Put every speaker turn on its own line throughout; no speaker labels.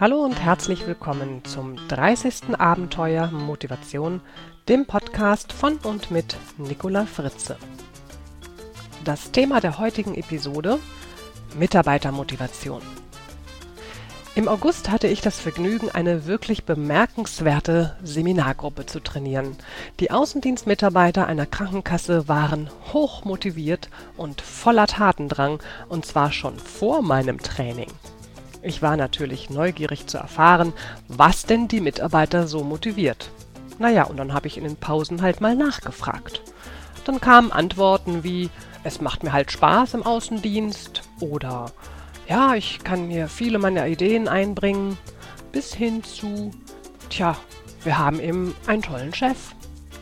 Hallo und herzlich willkommen zum 30. Abenteuer Motivation, dem Podcast von und mit Nicola Fritze. Das Thema der heutigen Episode: Mitarbeitermotivation. Im August hatte ich das Vergnügen, eine wirklich bemerkenswerte Seminargruppe zu trainieren. Die Außendienstmitarbeiter einer Krankenkasse waren hoch motiviert und voller Tatendrang, und zwar schon vor meinem Training. Ich war natürlich neugierig zu erfahren, was denn die Mitarbeiter so motiviert. Naja, und dann habe ich in den Pausen halt mal nachgefragt. Dann kamen Antworten wie: Es macht mir halt Spaß im Außendienst, oder ja, ich kann hier viele meiner Ideen einbringen, bis hin zu: Tja, wir haben eben einen tollen Chef.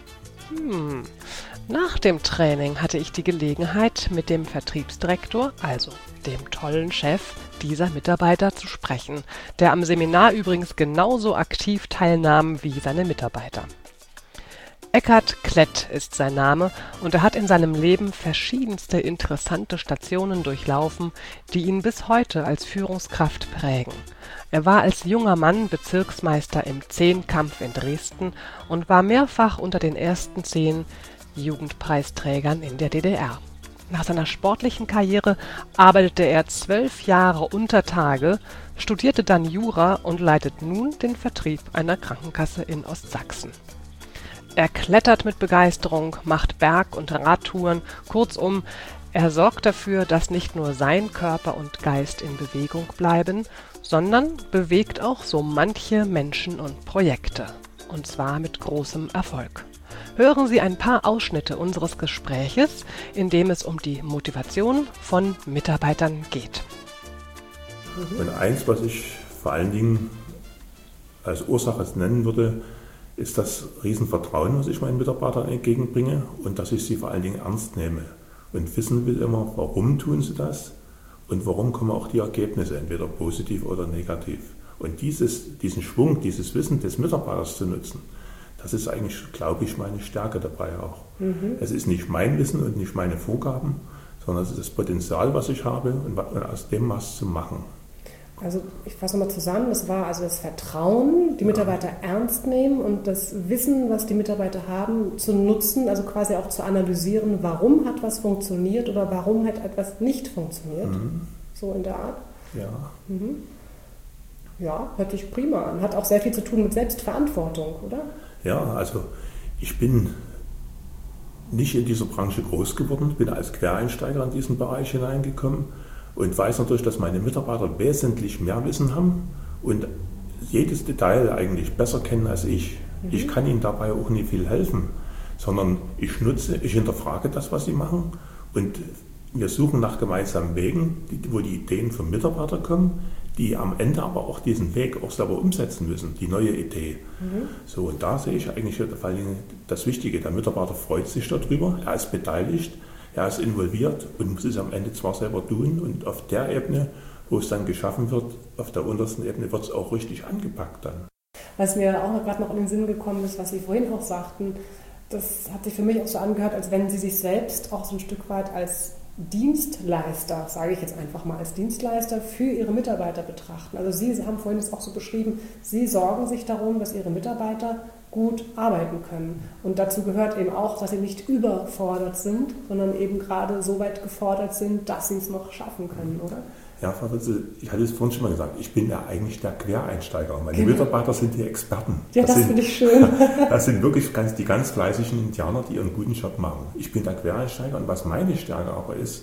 Nach dem Training hatte ich die Gelegenheit, mit dem Vertriebsdirektor, also dem tollen Chef dieser Mitarbeiter, zu sprechen, der am Seminar übrigens genauso aktiv teilnahm wie seine Mitarbeiter. Eckhard Klett ist sein Name, und er hat in seinem Leben verschiedenste interessante Stationen durchlaufen, die ihn bis heute als Führungskraft prägen. Er war als junger Mann Bezirksmeister im Zehnkampf in Dresden und war mehrfach unter den ersten 10 Jugendpreisträgern in der DDR. Nach seiner sportlichen Karriere arbeitete er 12 Jahre unter Tage, studierte dann Jura und leitet nun den Vertrieb einer Krankenkasse in Ostsachsen. Er klettert mit Begeisterung, macht Berg- und Radtouren, kurzum, er sorgt dafür, dass nicht nur sein Körper und Geist in Bewegung bleiben, sondern bewegt auch so manche Menschen und Projekte. Und zwar mit großem Erfolg. Hören Sie ein paar Ausschnitte unseres Gespräches, in dem es um die Motivation von Mitarbeitern geht.
Und eins, was ich vor allen Dingen als Ursache nennen würde, ist das Riesenvertrauen, was ich meinen Mitarbeitern entgegenbringe, und dass ich sie vor allen Dingen ernst nehme und wissen will immer, warum tun sie das und warum kommen auch die Ergebnisse, entweder positiv oder negativ. Und diesen Schwung, dieses Wissen des Mitarbeiters zu nutzen, das ist eigentlich, glaube ich, meine Stärke dabei auch. Es ist nicht mein Wissen und nicht meine Vorgaben, sondern es ist das Potenzial, was ich habe, und aus dem was zu machen.
Also ich fasse nochmal zusammen, das war also das Vertrauen, die Mitarbeiter ernst nehmen und das Wissen, was die Mitarbeiter haben, zu nutzen, also quasi auch zu analysieren, warum hat was funktioniert oder warum hat etwas nicht funktioniert. So in der Art.
Ja.
Ja, hört sich prima an. Hat auch sehr viel zu tun mit Selbstverantwortung, oder?
Ja, also ich bin nicht in dieser Branche groß geworden, bin als Quereinsteiger in diesen Bereich hineingekommen und weiß natürlich, dass meine Mitarbeiter wesentlich mehr Wissen haben und jedes Detail eigentlich besser kennen als ich. Ich kann ihnen dabei auch nicht viel helfen, sondern ich hinterfrage das, was sie machen, und wir suchen nach gemeinsamen Wegen, wo die Ideen vom Mitarbeiter kommen, die am Ende aber auch diesen Weg auch selber umsetzen müssen, die neue Idee. So, und da sehe ich eigentlich vor allem das Wichtige. Der Mitarbeiter freut sich darüber, er ist beteiligt, er ist involviert und muss es am Ende zwar selber tun, und auf der Ebene, wo es dann geschaffen wird, auf der untersten Ebene, wird es auch richtig angepackt dann.
Was mir auch gerade noch in den Sinn gekommen ist, was Sie vorhin auch sagten, das hat sich für mich auch so angehört, als wenn Sie sich selbst auch so ein Stück weit als Dienstleister, sage ich jetzt einfach mal, als Dienstleister für Ihre Mitarbeiter betrachten. Also Sie haben vorhin das auch so beschrieben, Sie sorgen sich darum, dass Ihre Mitarbeiter gut arbeiten können. Und dazu gehört eben auch, dass sie nicht überfordert sind, sondern eben gerade so weit gefordert sind, dass sie es noch schaffen können, oder?
Ja, Frau Fritze, ich hatte es vorhin schon mal gesagt, ich bin ja eigentlich der Quereinsteiger. Meine Mitarbeiter sind die Experten.
Ja, das finde ich schön.
Das sind wirklich die ganz fleißigen Indianer, die ihren guten Job machen. Ich bin der Quereinsteiger, und was meine Stärke aber ist,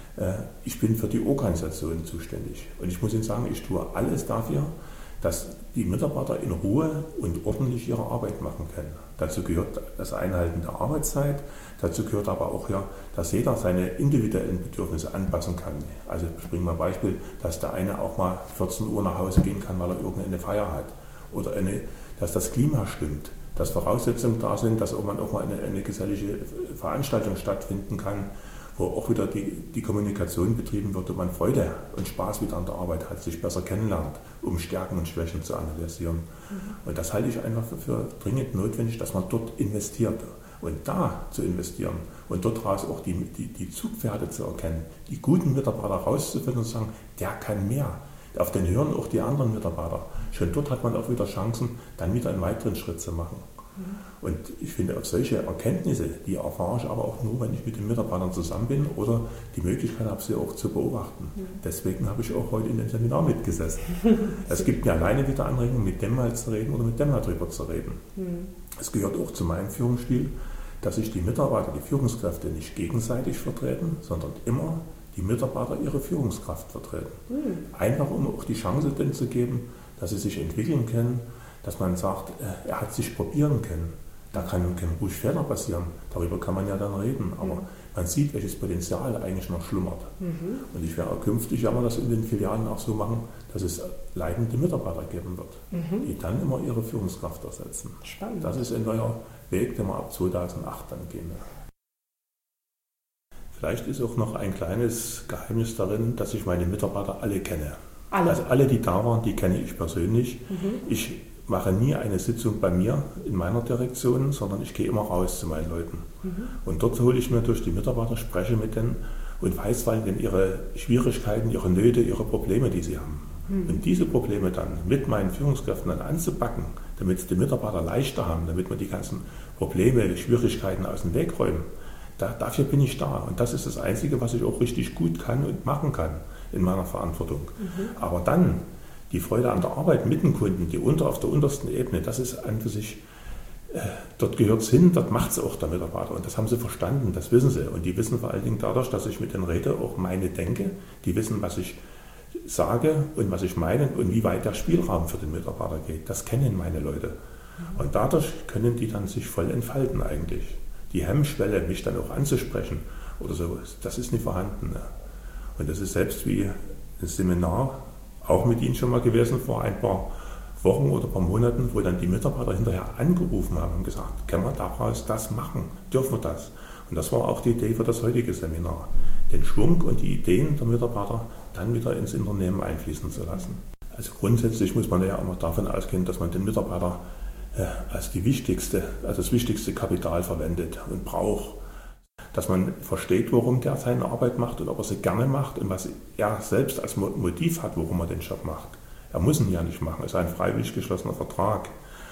ich bin für die Organisation zuständig. Und ich muss Ihnen sagen, ich tue alles dafür, dass die Mitarbeiter in Ruhe und ordentlich ihre Arbeit machen können. Dazu gehört das Einhalten der Arbeitszeit, dazu gehört aber auch, dass jeder seine individuellen Bedürfnisse anpassen kann. Also ich bringe mal ein Beispiel, dass der eine auch mal 14 Uhr nach Hause gehen kann, weil er irgendeine Feier hat. Oder dass das Klima stimmt, dass Voraussetzungen da sind, dass man auch mal eine gesellige Veranstaltung stattfinden kann, wo auch wieder die Kommunikation betrieben wird und man Freude und Spaß wieder an der Arbeit hat, sich besser kennenlernt, um Stärken und Schwächen zu analysieren. Und das halte ich einfach für dringend notwendig, dass man dort investiert. Und da zu investieren und dort raus auch die Zugpferde zu erkennen, die guten Mitarbeiter rauszufinden und zu sagen, der kann mehr, Auf den hören auch die anderen Mitarbeiter. Schon dort hat man auch wieder Chancen, dann wieder einen weiteren Schritt zu machen. Und ich finde, auf solche Erkenntnisse, die erfahre ich aber auch nur, wenn ich mit den Mitarbeitern zusammen bin oder die Möglichkeit habe, sie auch zu beobachten. Deswegen habe ich auch heute in dem Seminar mitgesessen. Es gibt mir alleine wieder Anregungen, mit dem mal zu reden oder mit dem mal drüber zu reden. Es gehört auch zu meinem Führungsstil, dass sich die Mitarbeiter, die Führungskräfte nicht gegenseitig vertreten, sondern immer die Mitarbeiter ihre Führungskraft vertreten. Einfach um auch die Chance denn zu geben, dass sie sich entwickeln können, dass man sagt, er hat sich probieren können. Da kann ruhig Fehler passieren, darüber kann man ja dann reden, aber man sieht, welches Potenzial eigentlich noch schlummert. Und ich werde künftig das in den Filialen auch so machen, dass es leitende Mitarbeiter geben wird, die dann immer ihre Führungskraft ersetzen.
Spannend. Das
ist ein neuer Weg, den wir ab 2008 dann gehen. Vielleicht ist auch noch ein kleines Geheimnis darin, dass ich meine Mitarbeiter alle kenne. Also alle, die da waren, die kenne ich persönlich. Ich mache nie eine Sitzung bei mir in meiner Direktion, sondern ich gehe immer raus zu meinen Leuten. Und dort hole ich mir durch die Mitarbeiter, spreche mit denen und weiß vor allem ihre Schwierigkeiten, ihre Nöte, ihre Probleme, die sie haben. Und diese Probleme dann mit meinen Führungskräften dann anzupacken, damit es die Mitarbeiter leichter haben, damit wir die ganzen Probleme, die Schwierigkeiten aus dem Weg räumen, dafür bin ich da. Und das ist das Einzige, was ich auch richtig gut kann und machen kann in meiner Verantwortung. Aber dann die Freude an der Arbeit mit den Kunden, die auf der untersten Ebene, das ist an für sich, dort gehört es hin, dort macht es auch der Mitarbeiter. Und das haben sie verstanden, das wissen sie. Und die wissen vor allen Dingen dadurch, dass ich mit denen rede, auch meine denke. Die wissen, was ich sage und was ich meine und wie weit der Spielraum für den Mitarbeiter geht. Das kennen meine Leute. Und dadurch können die dann sich voll entfalten eigentlich. Die Hemmschwelle, mich dann auch anzusprechen oder so, das ist nicht vorhanden. Ne? Und das ist selbst wie ein Seminar, auch mit Ihnen schon mal gewesen vor ein paar Wochen oder ein paar Monaten, wo dann die Mitarbeiter hinterher angerufen haben und gesagt, können wir daraus das machen, dürfen wir das? Und das war auch die Idee für das heutige Seminar, den Schwung und die Ideen der Mitarbeiter dann wieder ins Unternehmen einfließen zu lassen. Also grundsätzlich muss man ja immer davon ausgehen, dass man den Mitarbeiter als das wichtigste Kapital verwendet und braucht. Dass man versteht, warum der seine Arbeit macht und ob er sie gerne macht und was er selbst als Motiv hat, warum er den Job macht. Er muss ihn ja nicht machen, es ist ein freiwillig geschlossener Vertrag.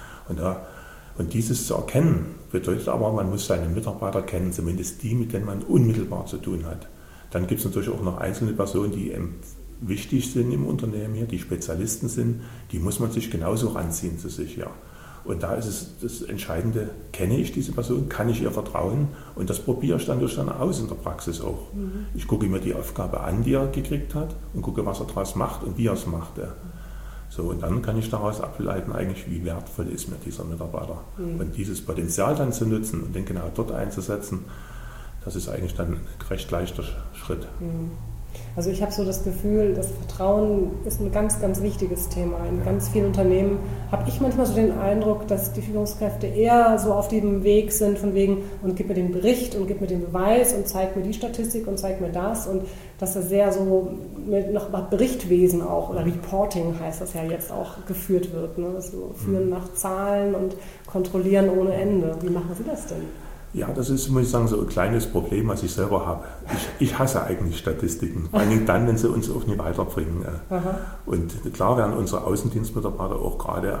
Und dieses zu erkennen, bedeutet aber, man muss seine Mitarbeiter kennen, zumindest die, mit denen man unmittelbar zu tun hat. Dann gibt es natürlich auch noch einzelne Personen, die wichtig sind im Unternehmen hier, die Spezialisten sind, die muss man sich genauso ranziehen zu sich. Ja. Und da ist es das Entscheidende, kenne ich diese Person, kann ich ihr vertrauen und das probiere ich dann aus in der Praxis auch. Ich gucke mir die Aufgabe an, die er gekriegt hat und gucke, was er daraus macht und wie er es macht. Ja. So, und dann kann ich daraus ableiten, eigentlich, wie wertvoll ist mir dieser Mitarbeiter. Und dieses Potenzial dann zu nutzen und den genau dort einzusetzen, das ist eigentlich dann ein recht leichter Schritt.
Also ich habe so das Gefühl, das Vertrauen ist ein ganz, ganz wichtiges Thema. In ganz vielen Unternehmen habe ich manchmal so den Eindruck, dass die Führungskräfte eher so auf dem Weg sind von wegen, und gib mir den Bericht und gib mir den Beweis und zeig mir die Statistik und zeig mir das. Und dass das sehr so nach Berichtwesen auch, oder Reporting heißt das ja jetzt auch, geführt wird. Ne? So führen nach Zahlen und kontrollieren ohne Ende. Wie machen Sie das denn?
Ja, das ist, muss ich sagen, so ein kleines Problem, was ich selber habe. Ich hasse eigentlich Statistiken, vor allem dann, wenn sie uns auch nicht weiterbringen. Und klar werden unsere Außendienstmitarbeiter auch gerade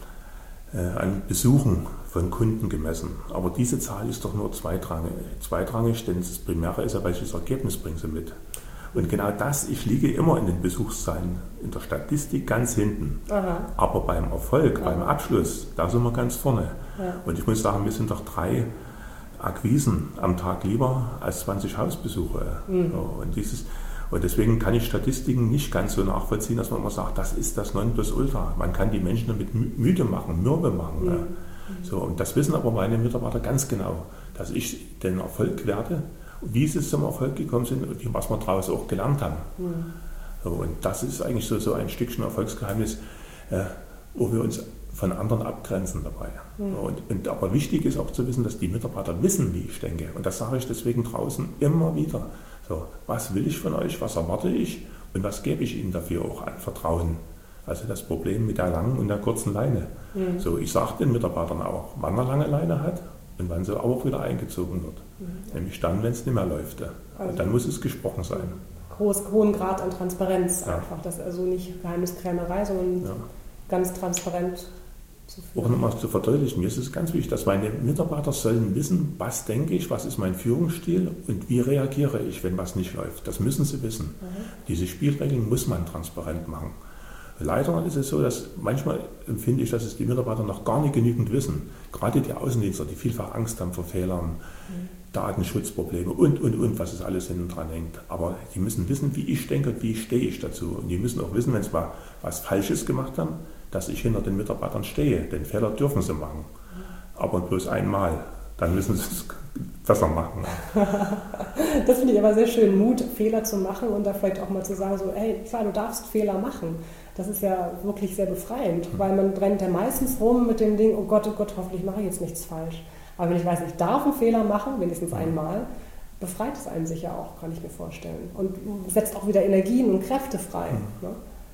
an Besuchen von Kunden gemessen. Aber diese Zahl ist doch nur zweitrangig, denn das Primäre ist ja, welches Ergebnis bringen sie mit. Und genau das, ich liege immer in den Besuchszahlen, in der Statistik ganz hinten. Aber beim Erfolg, beim Abschluss, da sind wir ganz vorne. Und ich muss sagen, wir sind doch 3 Akquisen am Tag lieber als 20 Hausbesuche. Und deswegen kann ich Statistiken nicht ganz so nachvollziehen, dass man immer sagt, das ist das Nonplusultra. Man kann die Menschen damit müde machen, mürbe machen. So, und das wissen aber meine Mitarbeiter ganz genau, dass ich den Erfolg werte, wie sie zum Erfolg gekommen sind und was wir daraus auch gelernt haben. So, und das ist eigentlich so ein Stückchen Erfolgsgeheimnis, wo wir uns von anderen abgrenzen dabei. Aber wichtig ist auch zu wissen, dass die Mitarbeiter wissen, wie ich denke. Und das sage ich deswegen draußen immer wieder. So, was will ich von euch, was erwarte ich und was gebe ich ihnen dafür auch an Vertrauen. Also das Problem mit der langen und der kurzen Leine. So, ich sage den Mitarbeitern auch, wann er lange Leine hat und wann sie auch wieder eingezogen wird. Nämlich dann, wenn es nicht mehr läuft. Und dann muss es gesprochen sein.
hohen Grad an Transparenz einfach. Das ist also nicht Geheimniskrämerei, sondern ganz transparent zu führen.
Auch nochmal zu verdeutlichen, mir ist es ganz wichtig, dass meine Mitarbeiter sollen wissen, was denke ich, was ist mein Führungsstil und wie reagiere ich, wenn was nicht läuft. Das müssen sie wissen. Diese Spielregeln muss man transparent machen. Leider ist es so, dass manchmal empfinde ich, dass es die Mitarbeiter noch gar nicht genügend wissen. Gerade die Außendienstler, die vielfach Angst haben vor Fehlern, Datenschutzprobleme und was es alles hinten dran hängt. Aber die müssen wissen, wie ich denke und wie stehe ich dazu. Und die müssen auch wissen, wenn sie mal was Falsches gemacht haben, dass ich hinter den Mitarbeitern stehe. Denn Fehler dürfen sie machen. Aber bloß einmal. Dann müssen sie es besser machen.
Das finde ich aber sehr schön, Mut, Fehler zu machen und da vielleicht auch mal zu sagen, so, hey, klar, du darfst Fehler machen. Das ist ja wirklich sehr befreiend, weil man rennt ja meistens rum mit dem Ding, oh Gott, hoffentlich mache ich jetzt nichts falsch. Aber wenn ich weiß, ich darf einen Fehler machen, wenigstens einmal, befreit es einen sicher auch, kann ich mir vorstellen. Und setzt auch wieder Energien und Kräfte frei. Ne?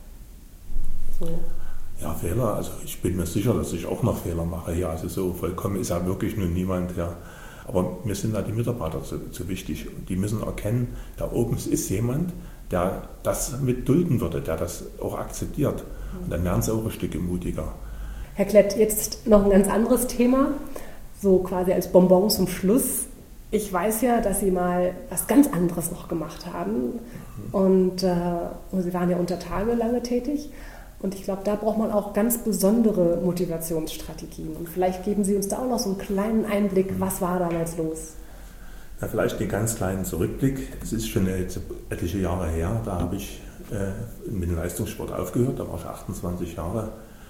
So.
Ja, Fehler, also ich bin mir sicher, dass ich auch noch Fehler mache. Ja, also so vollkommen ist ja wirklich nun niemand. Ja. Aber mir sind da die Mitarbeiter zu wichtig. Und die müssen erkennen, da oben ist jemand, der das mit dulden würde, der das auch akzeptiert. Und dann werden sie auch ein Stück mutiger.
Herr Klett, jetzt noch ein ganz anderes Thema, so quasi als Bonbon zum Schluss. Ich weiß ja, dass Sie mal was ganz anderes noch gemacht haben. Und Sie waren ja unter Tage lange tätig. Und ich glaube, da braucht man auch ganz besondere Motivationsstrategien. Und vielleicht geben Sie uns da auch noch so einen kleinen Einblick, was war damals los?
Ja, vielleicht einen ganz kleinen Zurückblick. Es ist schon etliche Jahre her, da habe ich mit dem Leistungssport aufgehört, da war ich 28 Jahre.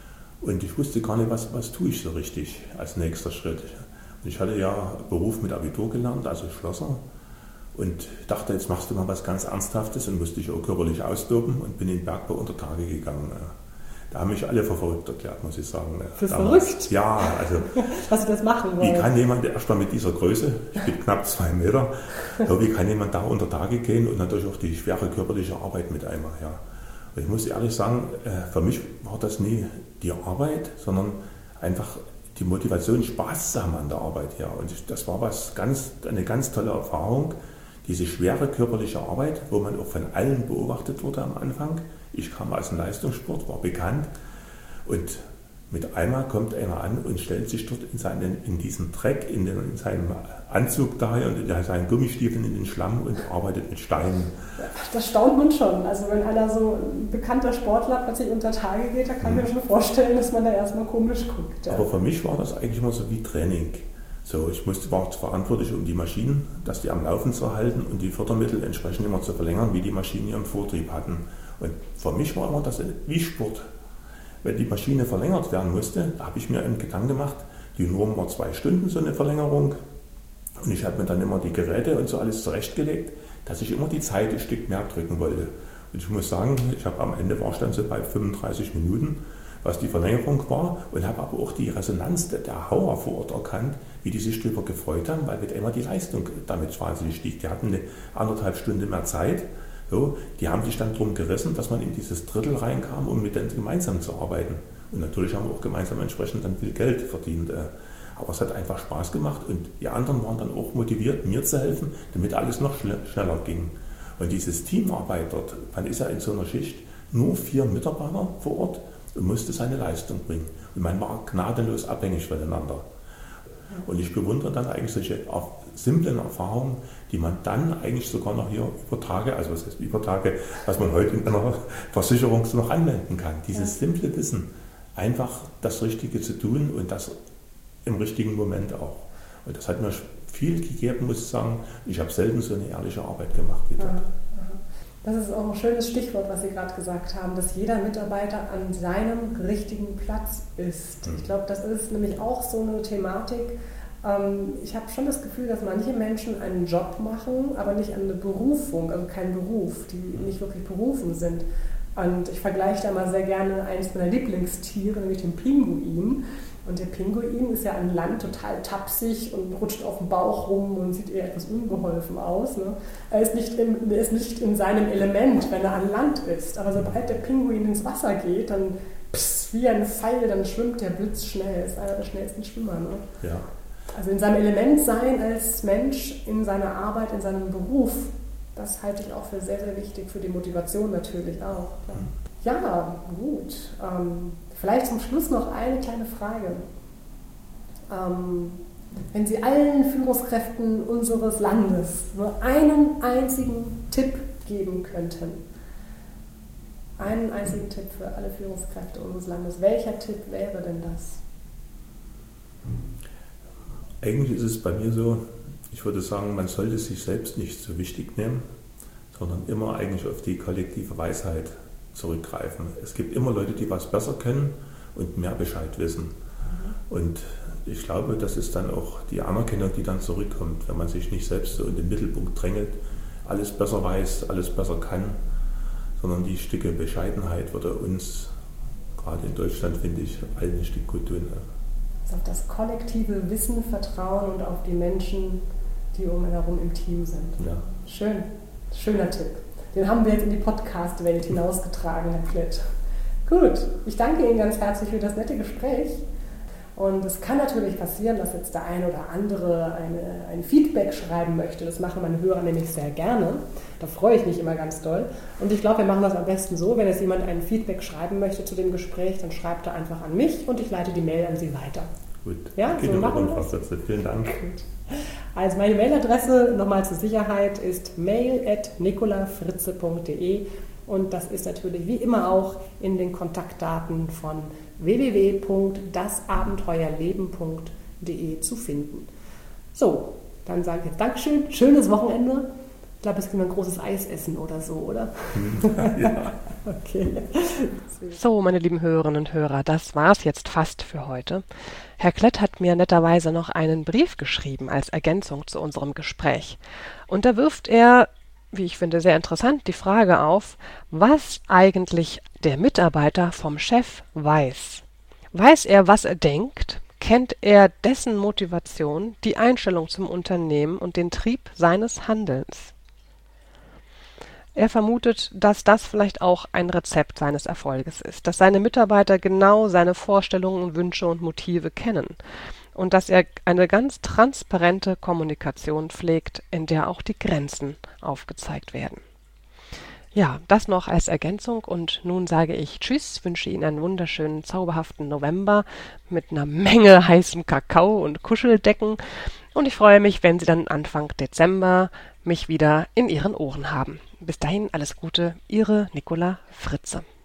Und ich wusste gar nicht, was tue ich so richtig als nächster Schritt. Und ich hatte ja Beruf mit Abitur gelernt, also Schlosser. Und dachte, jetzt machst du mal was ganz Ernsthaftes und musste dich auch körperlich austoben und bin in den Bergbau unter Tage gegangen. Da haben mich alle für verrückt erklärt, muss ich sagen.
Für verrückt?
Ja, also.
Was Sie das machen wollen.
Wie kann jemand, erstmal mit dieser Größe, ich bin knapp 2 Meter, wie kann jemand da unter Tage gehen und natürlich auch die schwere körperliche Arbeit mit einmal, ja. Und ich muss ehrlich sagen, für mich war das nie die Arbeit, sondern einfach die Motivation, Spaß zu haben an der Arbeit, ja. Und das war eine ganz tolle Erfahrung, diese schwere körperliche Arbeit, wo man auch von allen beobachtet wurde am Anfang. Ich kam aus dem Leistungssport, war bekannt und mit einmal kommt einer an und stellt sich dort in diesen Dreck, in seinem Anzug da und in seinen Gummistiefeln in den Schlamm und arbeitet mit Steinen.
Das staunt man schon. Also wenn einer so ein bekannter Sportler plötzlich unter Tage geht, da kann ich mir schon vorstellen, dass man da erstmal komisch guckt. Ja.
Aber für mich war das eigentlich immer so wie Training. So, ich war verantwortlich, um die Maschinen, dass die am Laufen zu halten und die Fördermittel entsprechend immer zu verlängern, wie die Maschinen ihren Vortrieb hatten. Und für mich war immer das wie Sport. Wenn die Maschine verlängert werden musste, da habe ich mir einen Gedanken gemacht, die Norm war 2 Stunden, so eine Verlängerung. Und ich habe mir dann immer die Geräte und so alles zurechtgelegt, dass ich immer die Zeit ein Stück mehr drücken wollte. Und ich muss sagen, am Ende war ich dann so bei 35 Minuten, was die Verlängerung war, und habe aber auch die Resonanz der Hauer vor Ort erkannt, wie die sich darüber gefreut haben, weil mit immer die Leistung damit wahnsinnig stieg. Die hatten eine 1,5 Stunden mehr Zeit. So, die haben sich dann darum gerissen, dass man in dieses Drittel reinkam, um mit denen gemeinsam zu arbeiten. Und natürlich haben wir auch gemeinsam entsprechend dann viel Geld verdient. Aber es hat einfach Spaß gemacht und die anderen waren dann auch motiviert, mir zu helfen, damit alles noch schneller ging. Und dieses Teamarbeit dort, man ist ja in so einer Schicht nur 4 Mitarbeiter vor Ort und musste seine Leistung bringen. Und man war gnadenlos abhängig voneinander. Und ich bewundere dann eigentlich solche simplen Erfahrungen, die man dann eigentlich sogar noch hier über Tage, also was heißt über Tage, was man heute in einer Versicherung noch anwenden kann. Dieses simple Wissen, einfach das Richtige zu tun und das im richtigen Moment auch. Und das hat mir viel gegeben, muss ich sagen. Ich habe selten so eine ehrliche Arbeit gemacht wie dort.
Das ist auch ein schönes Stichwort, was Sie gerade gesagt haben, dass jeder Mitarbeiter an seinem richtigen Platz ist. Ich glaube, das ist nämlich auch so eine Thematik. Ich habe schon das Gefühl, dass manche Menschen einen Job machen, aber nicht eine Berufung, also keinen Beruf, die nicht wirklich berufen sind. Und ich vergleiche da mal sehr gerne eines meiner Lieblingstiere, nämlich den Pinguin. Und der Pinguin ist ja an Land total tapsig und rutscht auf dem Bauch rum und sieht eher etwas unbeholfen aus. Ne? Er ist nicht in seinem Element, wenn er an Land ist. Aber sobald der Pinguin ins Wasser geht, dann wie ein Pfeil, dann schwimmt der blitzschnell. Ist einer der schnellsten Schwimmer. Ne?
Ja.
Also in seinem Element sein als Mensch, in seiner Arbeit, in seinem Beruf, Das halte ich auch für sehr, sehr wichtig, für die Motivation natürlich auch. Ja, gut. Vielleicht zum Schluss noch eine kleine Frage. Wenn Sie allen Führungskräften unseres Landes nur einen einzigen Tipp geben könnten, einen einzigen Tipp für alle Führungskräfte unseres Landes, welcher Tipp wäre denn das?
Eigentlich ist es bei mir so, ich würde sagen, man sollte sich selbst nicht so wichtig nehmen, sondern immer eigentlich auf die kollektive Weisheit zurückgreifen. Es gibt immer Leute, die was besser können und mehr Bescheid wissen. Und ich glaube, das ist dann auch die Anerkennung, die dann zurückkommt, wenn man sich nicht selbst so in den Mittelpunkt drängelt, alles besser weiß, alles besser kann, sondern die Stücke Bescheidenheit würde uns, gerade in Deutschland, finde ich, allen ein Stück gut tun.
Also auf das kollektive Wissen vertrauen und auf die Menschen, die um einen herum im Team sind.
Ja.
Schön, schöner Tipp. Den haben wir jetzt in die Podcast-Welt hinausgetragen, Herr Klett. Gut, ich danke Ihnen ganz herzlich für das nette Gespräch. Und es kann natürlich passieren, dass jetzt der eine oder andere ein Feedback schreiben möchte. Das machen meine Hörer nämlich sehr gerne. Da freue ich mich immer ganz doll. Und ich glaube, wir machen das am besten so, wenn jetzt jemand ein Feedback schreiben möchte zu dem Gespräch, dann schreibt er einfach an mich und ich leite die Mail an Sie weiter.
Gut,
ja, so machen wir das.
Vielen Dank.
Gut. Also meine Mailadresse, nochmal zur Sicherheit, ist mail@nicolafritze.de und das ist natürlich wie immer auch in den Kontaktdaten von www.dasabenteuerleben.de zu finden. So, dann sage ich jetzt Dankeschön, schönes Wochenende. Ich glaube, es gibt ein großes Eis essen oder so, oder?
Ja.
Okay.
So, meine lieben Hörerinnen und Hörer, das war's jetzt fast für heute. Herr Klett hat mir netterweise noch einen Brief geschrieben als Ergänzung zu unserem Gespräch. Und da wirft er, wie ich finde, sehr interessant die Frage auf, was eigentlich der Mitarbeiter vom Chef weiß. Weiß er, was er denkt? Kennt er dessen Motivation, die Einstellung zum Unternehmen und den Trieb seines Handelns? Er vermutet, dass das vielleicht auch ein Rezept seines Erfolges ist, dass seine Mitarbeiter genau seine Vorstellungen, Wünsche und Motive kennen und dass er eine ganz transparente Kommunikation pflegt, in der auch die Grenzen aufgezeigt werden. Ja, das noch als Ergänzung und nun sage ich Tschüss, wünsche Ihnen einen wunderschönen, zauberhaften November mit einer Menge heißem Kakao und Kuscheldecken und ich freue mich, wenn Sie dann Anfang Dezember mich wieder in Ihren Ohren haben. Bis dahin alles Gute, Ihre Nicola Fritze.